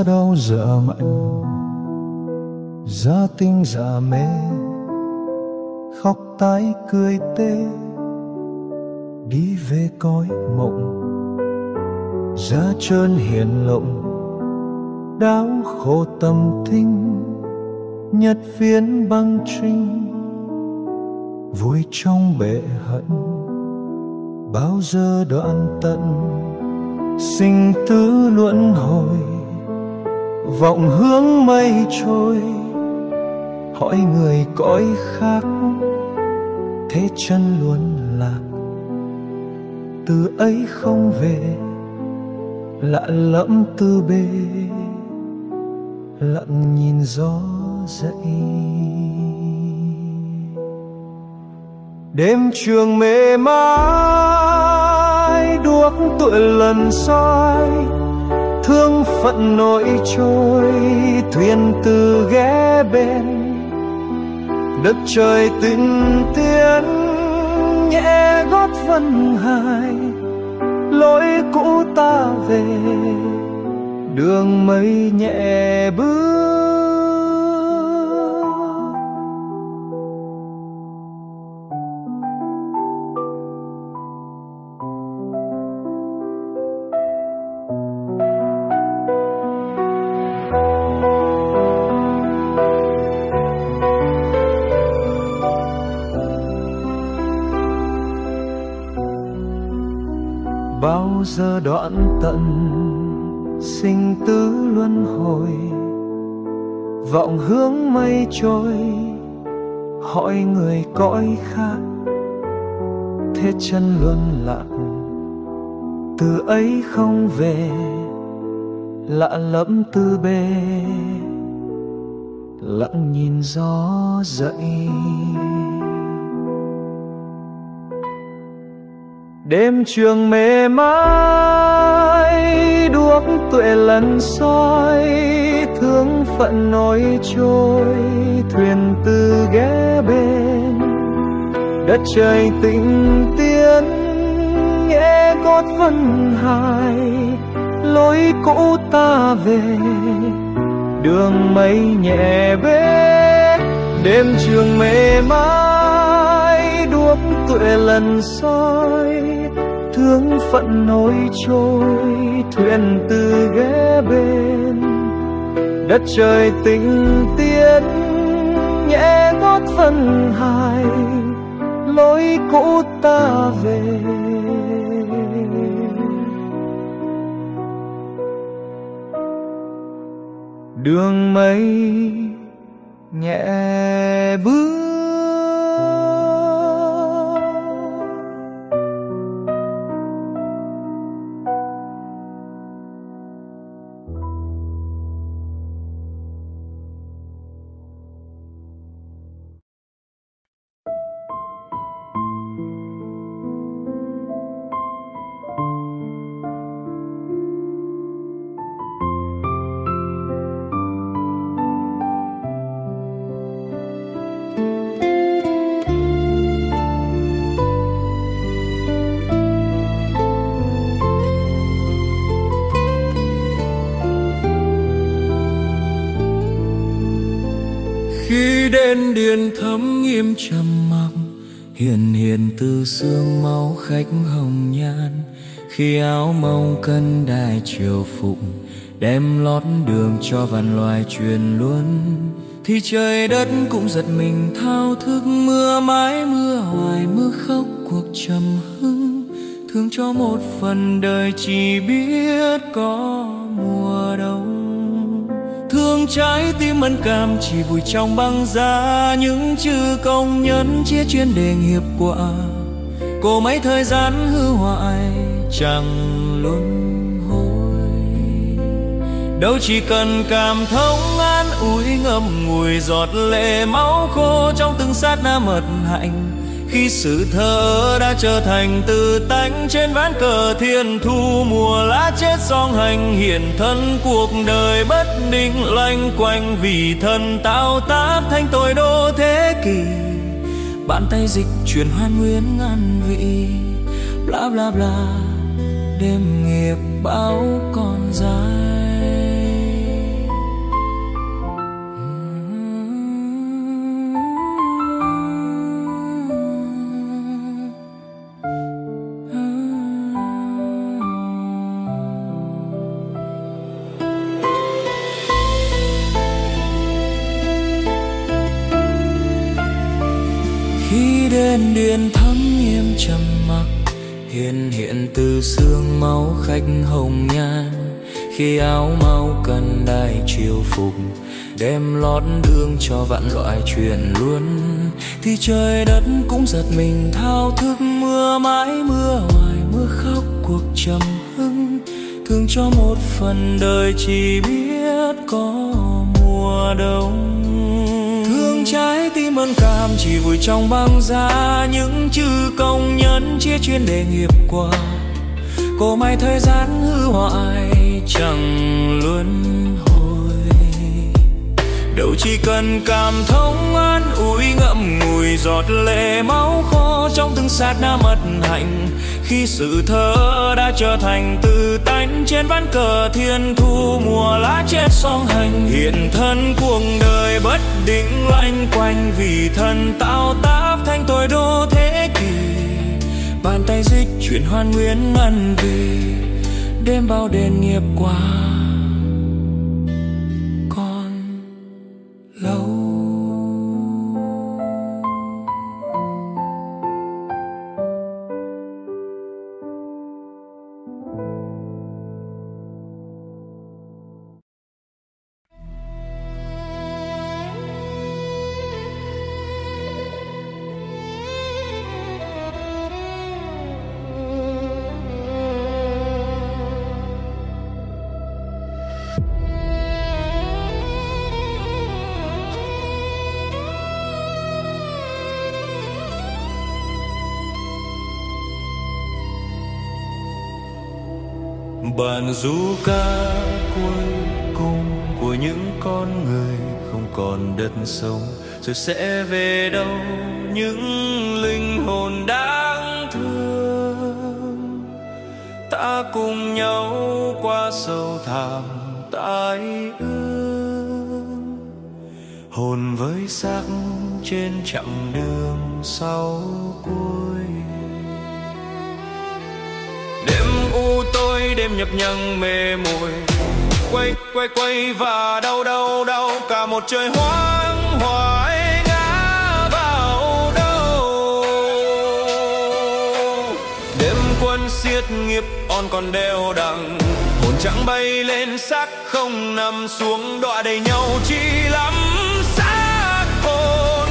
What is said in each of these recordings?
đâu dở mạnh, ra tinh giả mê, khóc tái cười tê, đi về cõi mộng. Giá trơn hiền lộng, đau khổ tâm thinh, nhật phiến băng trinh, vui trong bể hận, bao giờ đoạn tận. Sinh tử luân hồi, vọng hướng mây trôi, hỏi người cõi khác, thế chân luôn lạc. Từ ấy không về, lạ lẫm tư bề, lặng nhìn gió dậy. Đêm trường mê mãi, đuốc tuổi lần soi, thương phận nổi trôi, thuyền từ ghé bên. Đất trời tinh tiến, nhẹ gót vân hải, lối cũ ta về, đường mây nhẹ bước. Bao giờ đoạn tận, sinh tử luân hồi, vọng hướng mây trôi, hỏi người cõi khác, thế chân luân lạc. Từ ấy không về, lạ lẫm tư bề, lặng nhìn gió dậy. Đêm trường mê mãi, đuốc tuệ lần soi, thương phận nổi trôi, thuyền từ ghé bên. Đất trời tinh tiến, nhẹ gót vân hải, lối cũ ta về, đường mây nhẹ bết. Đêm trường mê mãi, đuốc tuệ lần soi, thương phận nổi trôi, thuyền từ ghé bên. Đất trời tinh tiến, nhẹ gót vân hải, lối cũ ta về. Đường mây nhẹ bước. Khi đến điện thấm nghiêm trầm mặc, hiền hiền từ sương máu khách hồng nhan. Khi áo mông cân đai triều phụng, đem lót đường cho vạn loài truyền luân. Thì trời đất cũng giật mình thao thức, mưa mãi mưa hoài mưa khóc cuộc trầm hưng. Thương cho một phần đời chỉ biết có mùa đông. Thương trái tim mẫn cảm chỉ vùi trong băng giá, những chữ công nhân chia chuyên đề nghiệp quả. Cô mấy thời gian hư hoại chẳng luân hồi, đâu chỉ cần cảm thông an ủi ngậm ngùi giọt lệ máu khô trong từng sát na mật hạnh. Khi sự thơ đã trở thành từ tánh trên ván cờ thiên thu, mùa lá chết song hành hiện thân cuộc đời bất định loanh quanh. Vì thân tạo tác thành tội đô thế kỷ, bàn tay dịch chuyển hoan nguyên ngàn vị. Bla bla bla, đêm nghiệp báo còn dài. Khi đèn điện thắm nghiêm trầm mặc, hiền hiện từ sương máu khách hồng nhan. Khi áo mau cần đai chiều phục, đem lót đường cho vạn loại chuyện luôn, thì trời đất cũng giật mình thao thức. Mưa mãi mưa hoài, mưa khóc cuộc trầm hưng, thương cho một phần đời chỉ biết có mùa đông. Thương trái tim ơn cảm chỉ vùi trong băng giá, những chữ công nhân chia chuyên đề nghiệp qua. Cổ may thời gian hư hoại chẳng luân hồi, đâu chỉ cần cảm thông an ủi ngậm ngùi giọt lệ máu khô trong từng sát na mất hạnh. Khi sự thơ đã trở thành từ tánh trên ván cờ thiên thu, mùa lá chết song hành hiện thân cuộc đời bất định loanh quanh. Vì thân tạo tác thành tôi đô thế kỷ, bàn tay dịch chuyển hoàn nguyên ngăn về đêm bao đền nghiệp qua còn lâu. Bản du ca cuối cùng của những con người không còn đất sống, rồi sẽ về đâu những linh hồn đáng thương. Ta cùng nhau qua sâu thẳm tai ương, hồn với xác trên chặng đường sau cuối. Đêm u tối, đêm nhập nhằng mê mùi, quay quay quay và đau đau đau, cả một trời hoang hoài ngã vào đâu. Đêm quân xiết nghiệp on còn đeo đằng, hồn chẳng bay lên xác không nằm xuống, đọa đầy nhau chi lắm xác hồn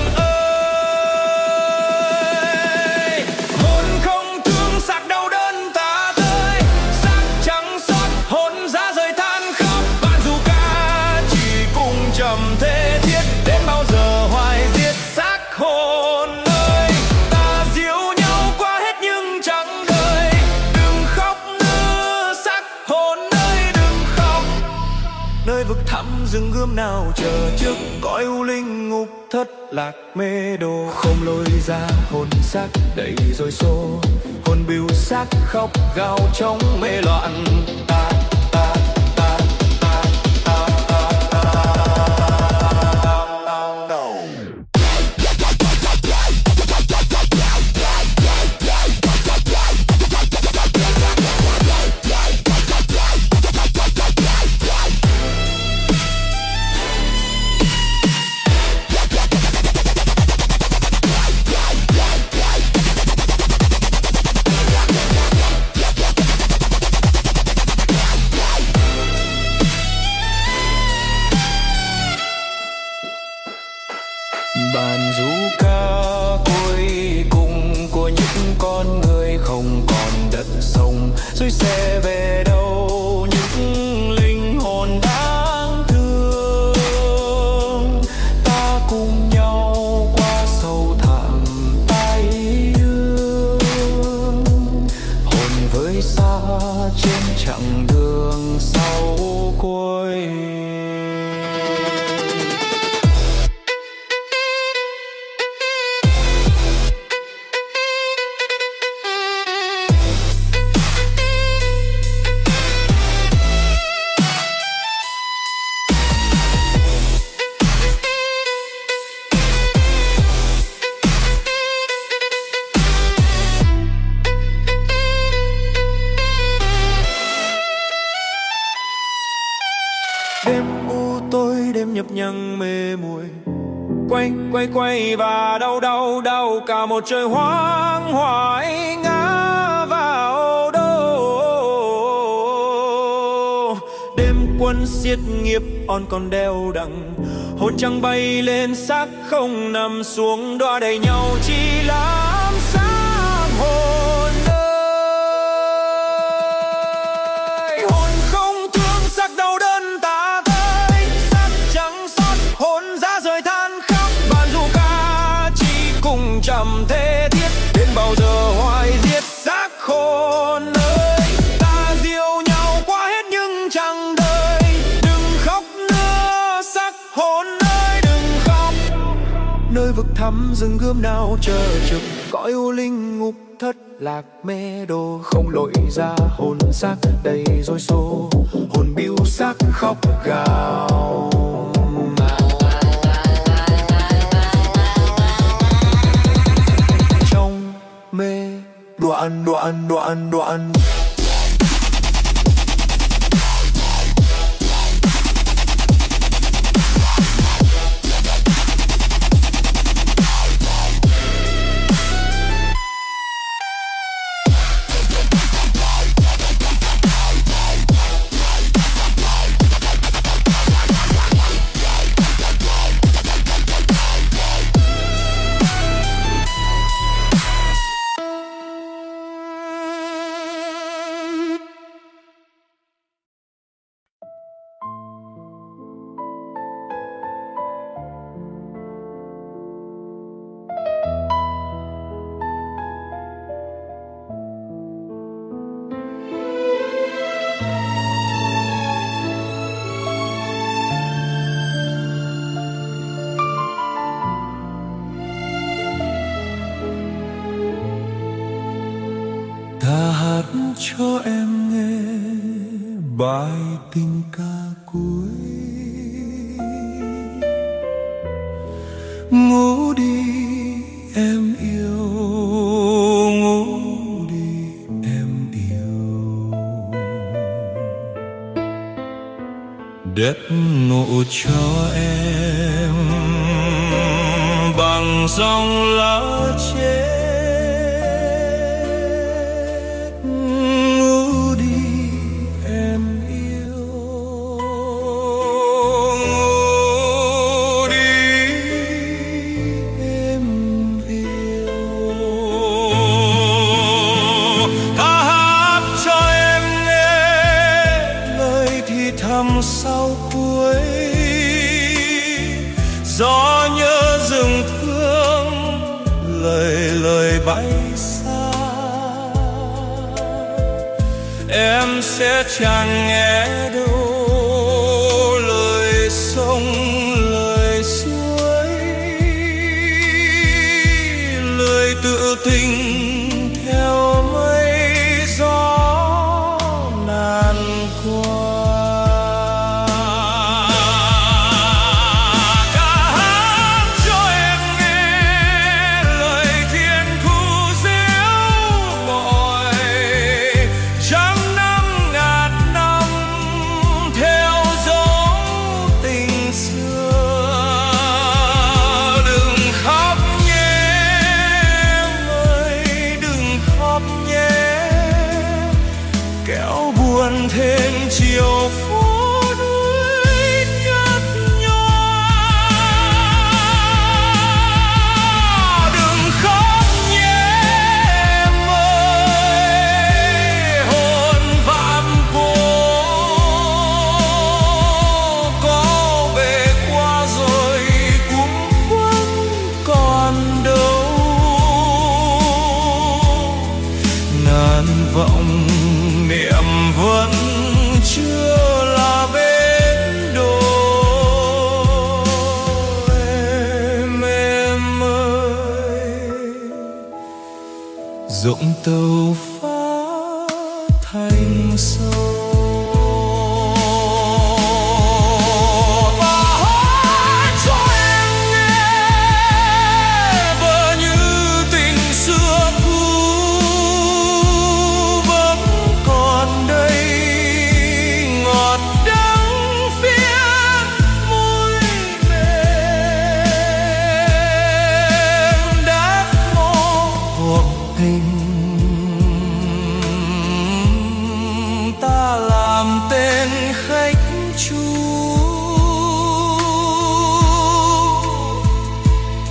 ơi. Hồn không thương xác đau đớn ta tới, xác trắng xót hồn giá rời than khóc. Bạn dù ca chỉ cùng trầm thế thiết, đến bao giờ hoài giết xác hồn ơi. Ta diếu nhau qua hết nhưng chẳng đời, đừng khóc nữa xác hồn ơi đừng khóc. Nơi vực thẳm rừng gươm nào chờ trước, cõi u linh ngục thất lạc mê đồ. Không lối ra hồn xác đầy rồi xô, hồn bìu xác khóc gào trong mê loạn. Ta ta ta ta ta ta Bản du ca cuối cùng của những con người không còn đất sống, rồi sẽ về đâu những linh hồn đáng thương. Ta cùng nhau qua sâu thẳm tai ương, hồn với xa trên chặng đường sau cuối. Đêm u tối, đêm nhập nhằng mê muội, quay quay quay và đau đau đau, cả một trời hoang hoại ngã vào đâu. Đêm quân xiết nghiệp on còn đeo đằng, hồn trăng bay lên xác không nằm xuống, đọa đầy nhau chỉ làm xác hồn ơi. Hồn không thương xác đau đớn ta tới, xác chẳng xót hồn ra rời than khóc. Bàn dù ca chỉ cùng trầm thế thiết, đến bao giờ hoài giết xác hồn ơi. Ta diều nhau qua hết nhưng chẳng đời, đừng khóc nữa xác hồn ơi đừng khóc. Nơi vực thẳm rừng gươm nào chờ trực, cõi u linh ngục thất lạc mê đồ. Không lội ra hồn xác đầy rối xô, hồn bưu xác khóc gào. Trong mê đoạn đoạn đoạn đoạn, cho em nghe bài tình ca cuối. Ngủ đi em yêu, ngủ đi em yêu. Đất ngủ cho em bằng dòng lá chết. Sau cuối gió nhớ rừng thương, lời lời bay xa. Em sẽ chẳng nghe đâu lời sông lời suối, lời tự tình theo mây gió nàn qua. Thêm chiều phố núi nhạt nhòa, đừng khóc nhé em ơi. Hồn vạn cố có về qua rồi cũng vẫn còn đâu. Ngàn vọng niệm vẫn chưa là bên đô. Em ơi, rộng tàu phá thành sâu.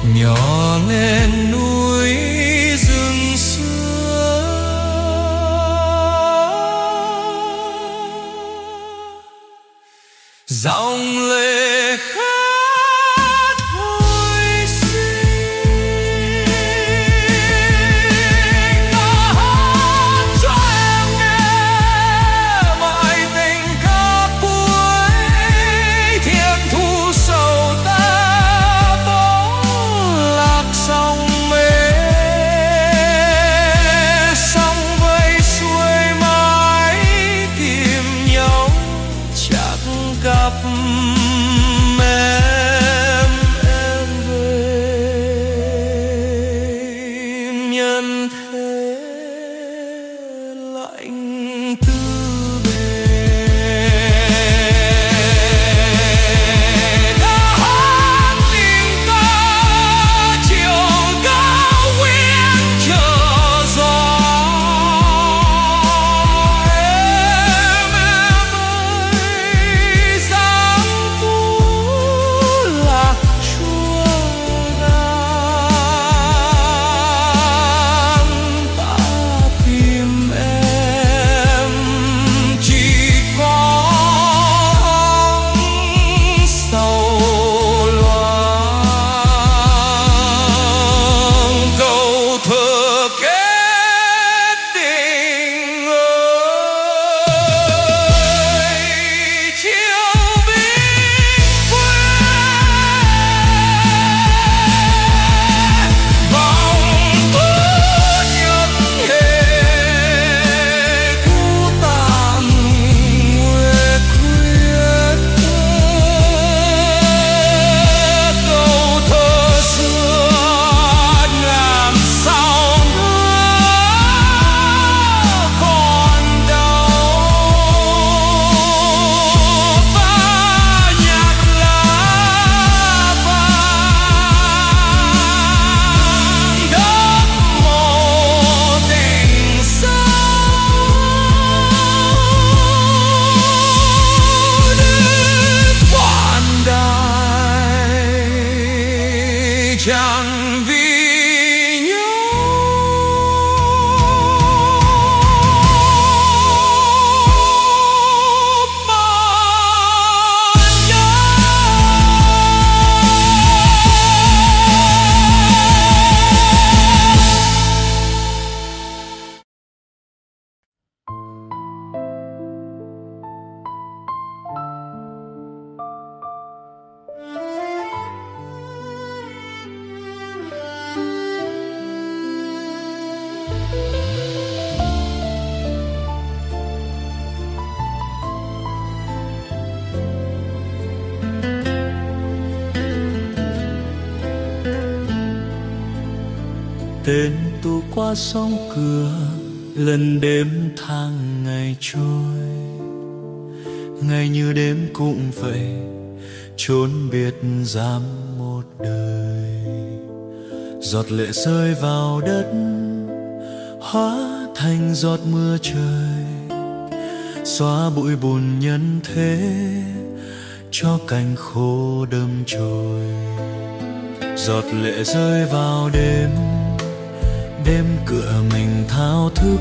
nhỏ lên núi rừng xưa. Dòng lệ khát hồi sinh, nó hát cho em nghe mọi tình ca cuối. Thiên thu sầu ta bóng lạc sông mê, sông vây xuôi mãi tìm nhau chắc gặp em về. Nhân thế lạnh tư bề, ta hát tình ta chiều cao nguyên chờ gió. Em ơi dáng mũ lạc chua gan, ta tìm em chỉ có sầu loang. Câu thơ kết tình ơi, chiều bình quê vòng tốt những hệ cũ tàn nguệ khuyết. Câu thơ xưa ngàn sao nữa còn đau, và nhạc lá vàng đắp màu tình sâu đến quan đài chẳng vì nhau mà nhau. Tên tu qua sông cửa, lần đêm tháng ngày trôi. Ngày như đêm cũng vậy, chốn biệt giam một đời. Giọt lệ rơi vào đất, hóa thành giọt mưa trời, xóa bụi buồn nhân thế cho cành khô đâm chồi. Giọt lệ rơi vào đêm, đêm cửa mình thao thức.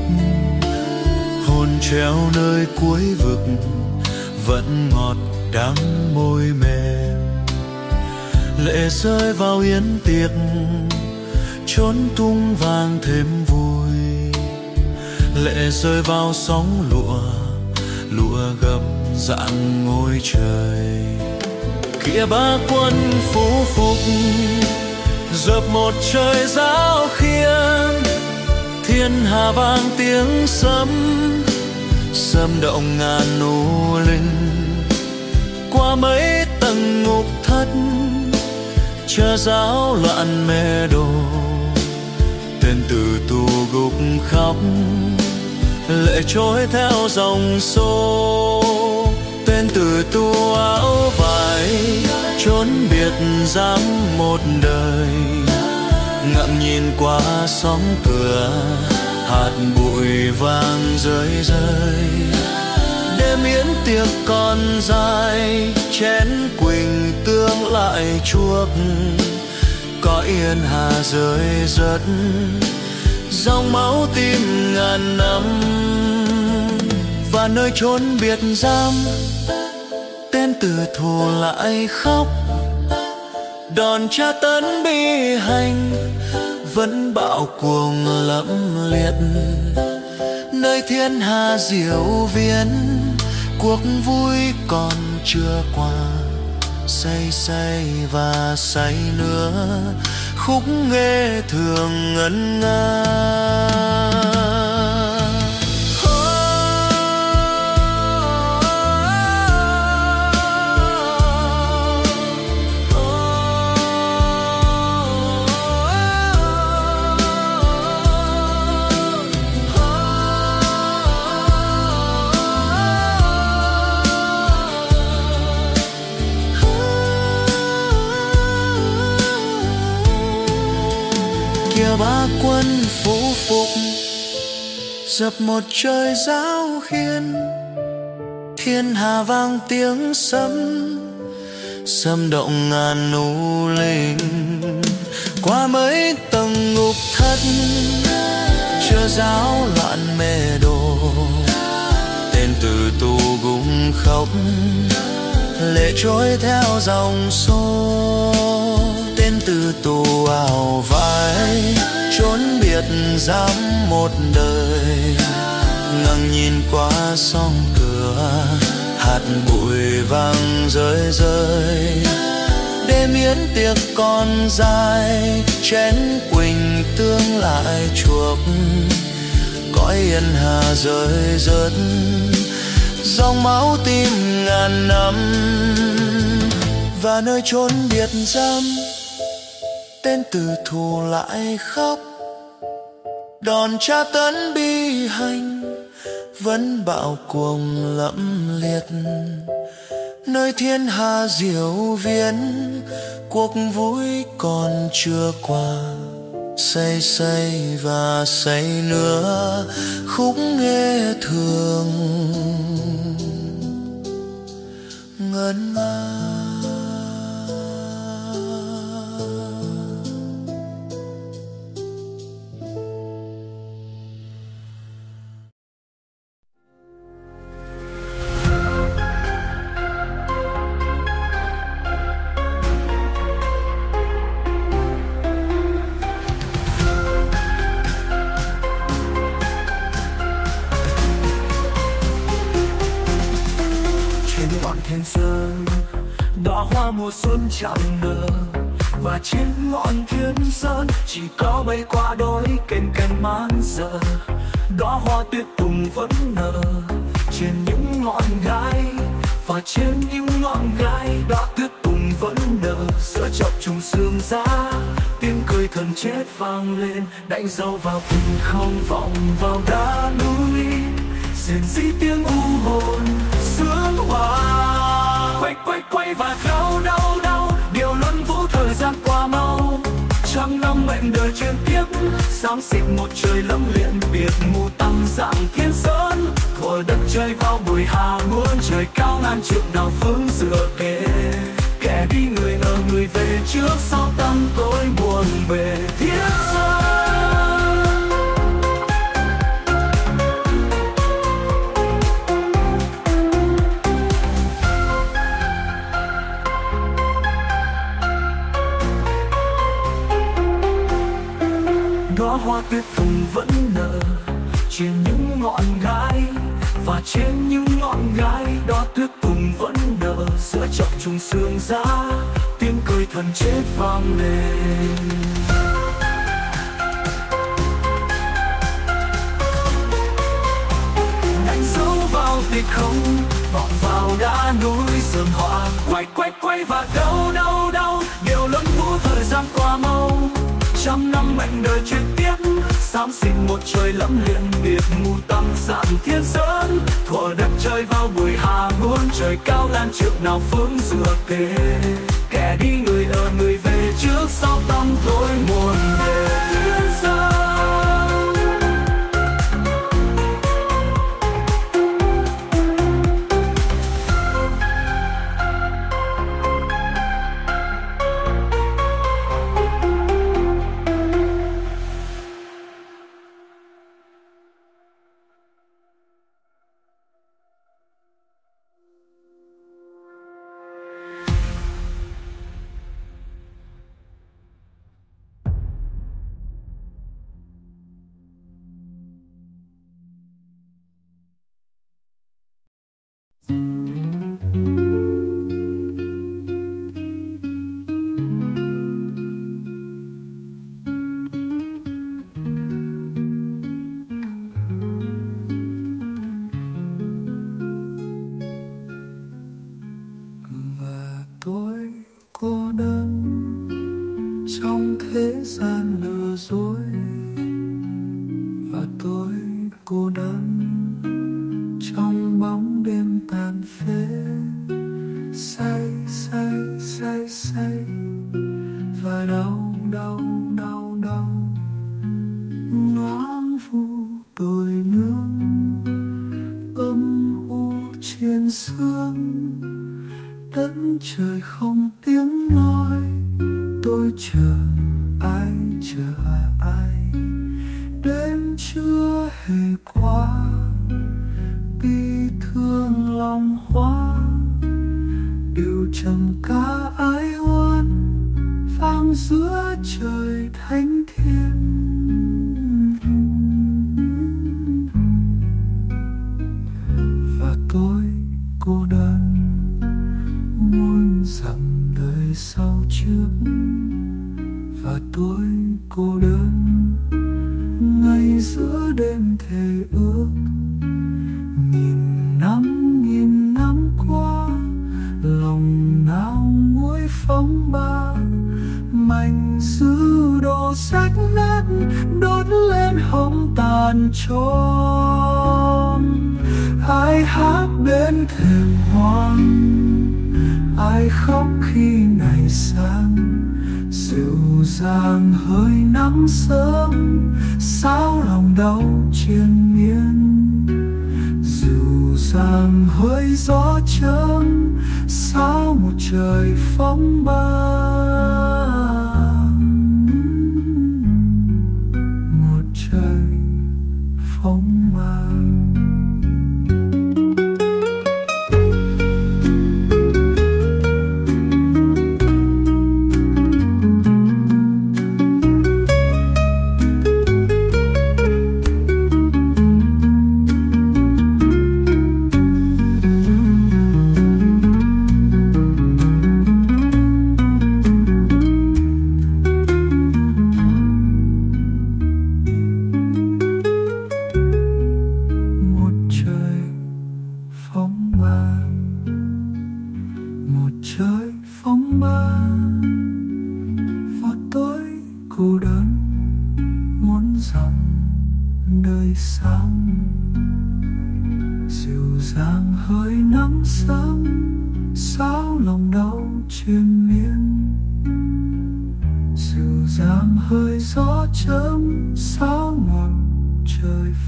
Hồn treo nơi cuối vực, vẫn ngọt đắng môi mềm. Lệ rơi vào yến tiệc, chốn tung vàng thêm vui. Lệ rơi vào sóng lụa, lụa gập dạng ngôi trời. Kia ba quân phú phục, dợp một trời giáo khiên. Thiên hà vang tiếng sấm, sấm động ngàn u linh. Qua mấy tầng ngục thất, chờ giáo loạn mê đồ. Tên tử tù gục khóc, lệ trôi theo dòng xô. Tên tử tù áo vải, trốn biệt giam một đời. Ngậm nhìn qua sóng cửa, hạt bụi vàng rơi rơi. Đêm yến tiệc còn dài, chén quỳnh tương lại chuốc. cõi yên hà rơi rớt dòng máu tim ngàn năm. Và nơi chốn biệt giam tên tử thù lại khóc, đòn tra tấn bi hành vẫn bạo cuồng lẫm liệt. Nơi thiên hà diệu viên cuộc vui còn chưa qua, say say và say nữa khúc nghe thường ngân nga. Ba quân phủ phục dập một trời giáo khiên, thiên hà vang tiếng sấm sấm động ngàn u linh. Qua mấy tầng ngục thất chưa giáo loạn mê đồ, tên tử tù gung khóc lệ trôi theo dòng số. Tên tử tù áo vai trốn biệt giam một đời, ngẩng nhìn qua song cửa hạt bụi vàng rơi rơi. Đêm yến tiệc còn dài chén quỳnh tương lại chuộc, cõi yên hà rơi rớt dòng máu tim ngàn năm. Và nơi chốn biệt giam tên tử thù lại khóc, đòn tra tấn bi hành vẫn bạo cuồng lẫm liệt. Nơi thiên hà diệu viên cuộc vui còn chưa qua, say say và say nữa khúc nghe thường ngân nga. Thiên sơn đóa hoa mùa xuân chẳng nở, và trên ngọn thiên sơn chỉ có bay qua đôi kênh cành man giờ. Đóa hoa tuyết tùng vẫn nở trên những ngọn gai, và trên những ngọn gai đóa tuyết tùng vẫn nở. Giữa chập trùng sương giá tiếng cười thần chết vang lên, đánh dấu vào vùng không vọng vào đá núi. Rền rĩ tiếng u hồn sương hoa quay quay quay và đau đau đau, điều luân vũ thời gian qua mau. Trăm năm mệnh đời truyền tiếp, xám xịt một trời lẫm liệt biệt mù tăng dạng thiên sơn. Thuở đất chơi vào bụi hà muôn trời cao ngàn trượng nào phương dựa kề. Kẻ đi người ngờ người về trước sau tăm tối buồn bề thiên sơn. Đóa hoa tuyết tùng vẫn nở trên những ngọn gai, và trên những ngọn gai đóa tuyết tùng vẫn nở. Giữa chập trùng sương giá tiếng cười thần chết vang lên. Đánh dấu vào tịch không vọng vào đá núi sườn hoa quay quay quay và đau đau đau, điều luân vũ thời gian qua mau. Trăm năm mệnh đời truyền tiếp, xám xịt một trời lẫm liệt biệt mù tăm dạng thiên sơn. Thuở đất chơi vào bụi hà muôn trời cao ngàn trượng nào phương dựa kề. Kẻ đi người ở người về trước sau tăm tối muôn bề thiên sơn. thế gian lừa dối, và tôi cô đơn trong bóng đêm tàn phế, say say say say và đau đau đau đau. Nhoáng vu tôi nương âm u trên sương, đất trời không tiếng nói. Tôi chờ ai, chờ ai, đêm chưa hề qua. Bi thương lòng hoa điều trầm ca ái oán, vang giữa trời thánh thiêng. Và tôi cô đơn muốn dặm đời sau trước, và tôi cô đơn ngay giữa đêm thề ước. Nghìn năm qua, lòng nào nguôi phong ba, mảnh dư đồ rách nát đốt lên hồng tàn tròn. Ai hát bên thềm hoang, ai khóc khi ngày sáng, dịu dàng hơi nắng sớm, sao lòng đau triền miên. Dịu dàng hơi gió chớm, sao một trời phong ba. Một trời phong ba. Trời phong ba, và tôi cô đơn muốn dòng đời sáng. Dịu dàng hơi nắng sớm, sao lòng đau triền miên. Dịu dàng hơi gió chớm, sao một trời